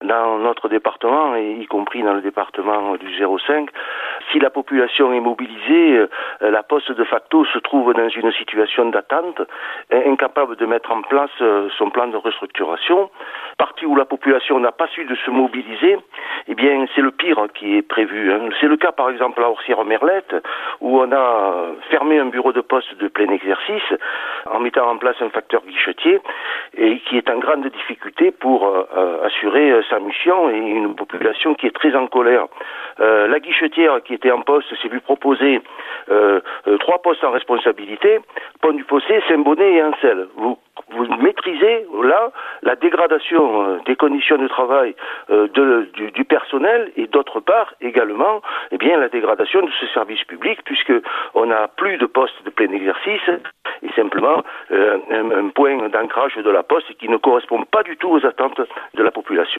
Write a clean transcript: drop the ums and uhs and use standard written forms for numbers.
dans notre département, et y compris dans le département du 05, si la population est mobilisée, la Poste de facto se trouve dans une situation d'attente, incapable de mettre en place son plan de restructuration. Partie où la population n'a pas su de se mobiliser, eh bien c'est le pire qui est prévu. C'est le cas par exemple à Orsières-Merlette, où on a fermé un bureau de poste de plein exercice en mettant en place un facteur guichetier, et qui est en grande difficulté pour assurer sa mission, et une population qui est très en colère. La guichetière qui était en poste s'est vue proposer 3 postes en responsabilité: Pont du Fossé, Saint-Bonnet et Ancel. Vous maîtrisez là la dégradation des conditions de travail du personnel, et d'autre part également la dégradation de ce service public, puisque on n'a plus de postes de plein exercice, et simplement un point d'ancrage de la Poste qui ne correspond pas du tout aux attentes de la population.